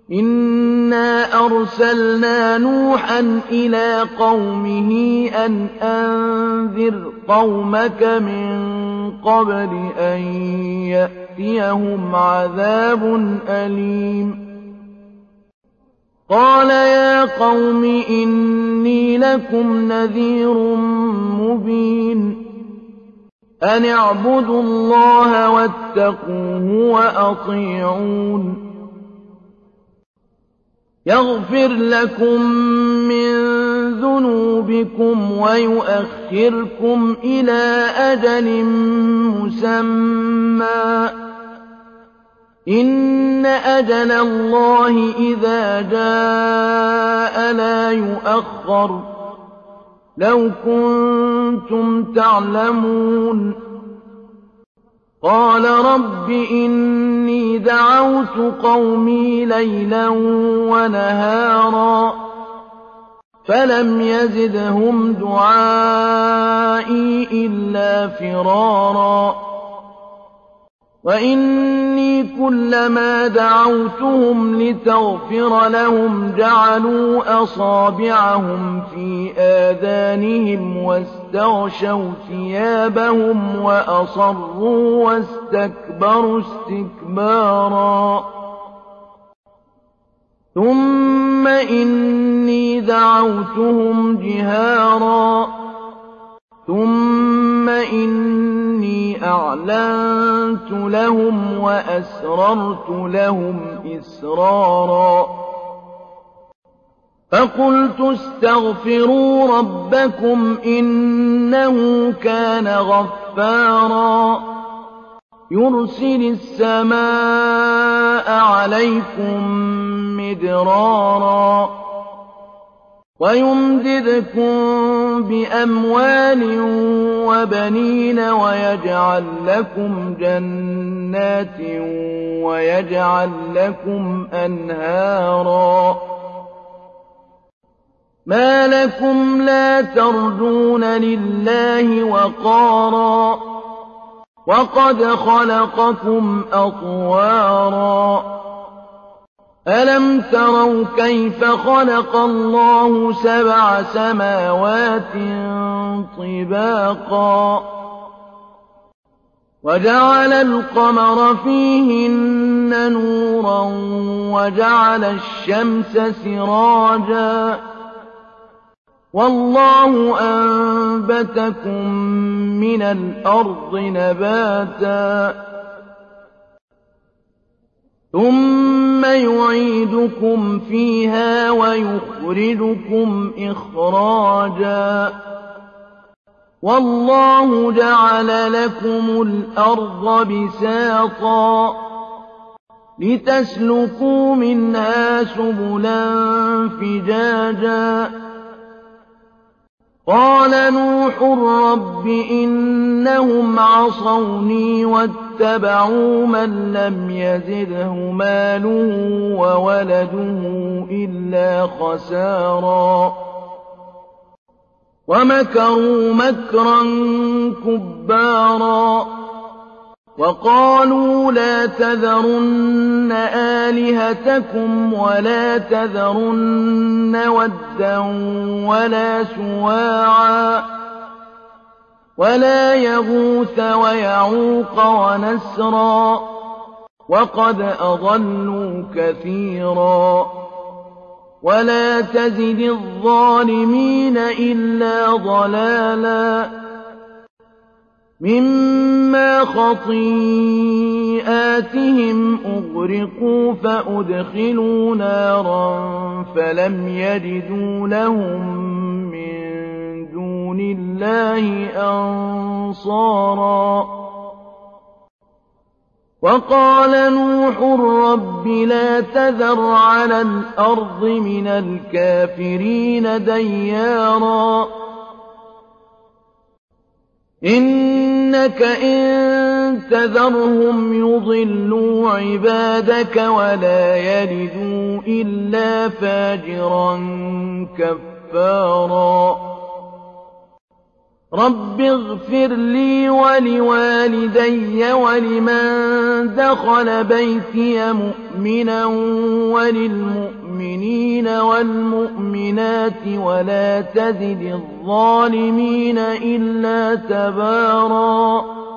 إِنَّا أَرْسَلْنَا نُوحًا إِلَىٰ قَوْمِهِ أَنْ أَنذِرْ قَوْمَكَ مِن قَبْلِ أَن يَأْتِيَهُمْ عَذَابٌ أَلِيمٌ قَالَ يَا قَوْمِ إِنِّي لَكُمْ نَذِيرٌ مُّبِينٌ أَنِ اعْبُدُوا اللَّهَ وَاتَّقُوهُ وَأَطِيعُونِ يَغْفِرْ لَكُم مِّن ذُنُوبِكُمْ وَيُؤَخِّرْكُمْ إِلَىٰ أَجَلٍ مُّسَمًّى ۚ إِنَّ أَجَلَ اللَّهِ إِذَا جَاءَ لَا يُؤَخَّرُ ۖ لَوْ كُنتُمْ تَعْلَمُونَ قَالَ رَبِّ إِنِّي دَعَوْتُ قَوْمِي لَيْلًا وَنَهَارًا فَلَمْ يَزِدْهُمْ دُعَائِي إِلَّا فِرَارًا وَإِنِّي كُلَّمَا دَعَوْتُهُمْ لِتَغْفِرَ لَهُمْ جَعَلُوا أَصَابِعَهُمْ فِي آذَانِهِمْ وَاسْتَغْشَوْا ثِيَابَهُمْ وَأَصَرُّوا وَاسْتَكْبَرُوا اسْتِكْبَارًا ثُمَّ إِنِّي دَعَوْتُهُمْ جِهَارًا ثُمَّ إِنِّي أَعْلَنتُ لَهُمْ وَأَسْرَرْتُ لَهُمْ إِسْرَارًا فَقُلْتُ اسْتَغْفِرُوا رَبَّكُمْ إِنَّهُ كَانَ غَفَّارًا يُرْسِلِ السَّمَاءَ عَلَيْكُم مِّدْرَارًا وَيُمْدِدْكُم بِأَمْوَالٍ وَبَنِينَ وَيَجْعَل لَّكُمْ جَنَّاتٍ وَيَجْعَل لَّكُمْ أَنْهَارًا مَا لَكُمْ لَا تَرْجُونَ لِلَّهِ وَقَارًا وَقَدْ خَلَقَكُمْ أَطْوَارًا أَلَمْ تَرَوْا كَيْفَ خَلَقَ اللَّهُ سَبْعَ سَمَاوَاتٍ طِبَاقًا وَجَعَلَ الْقَمَرَ فِيهِنَّ نُورًا وَجَعَلَ الشَّمْسَ سِرَاجًا وَاللَّهُ أَنبَتَكُم مِّنَ الْأَرْضِ نَبَاتًا ثُمَّ يُعِيدُكُمْ فِيهَا وَيُخْرِجُكُمْ إِخْرَاجًا وَاللَّهُ جَعَلَ لَكُمُ الْأَرْضَ بِسَاطًا لِّتَسْلُكُوا مِنْهَا سُبُلًا فِجَاجًا قَالَ نُوحٌ رَّبِّ إِنَّهُمْ عَصَوْنِي وَاتَّبَعُوا مَن لَّمْ يَزِدْهُ مَالُهُ وَوَلَدُهُ إِلَّا خَسَارًا وَمَكَرُوا مَكْرًا كُبَّارًا وَقَالُوا لَا تَذَرُنَّ آلِهَتَكُمْ وَلَا تَذَرُنَّ وَدًّا وَلَا سُوَاعًا وَلَا يَغُوثَ وَيَعُوقَ وَنَسْرًا وَقَدْ أَضَلُّوا كَثِيرًا وَلَا تَزِدِ الظَّالِمِينَ إِلَّا ضَلَالًا مِّمَّا خَطِيئَاتِهِمْ أُغْرِقُوا فَأُدْخِلُوا نَارًا فَلَمْ يَجِدُوا لَهُم مِّن دُونِ اللَّهِ أَنصَارًا وَقَالَ نُوحٌ رَّبِّ لَا تَذَرْ عَلَى الْأَرْضِ مِنَ الْكَافِرِينَ دَيَّارًا إِنَّكَ إِن تَذَرْهُمْ يُضِلُّوا عِبَادَكَ وَلَا يَلِدُوا إِلَّا فَاجِرًا كَفَّارًا رب اغفر لي ولوالدي ولمن دخل بيتي مؤمنا وللمؤمنين والمؤمنات ولا تزد الظالمين إلا تباراً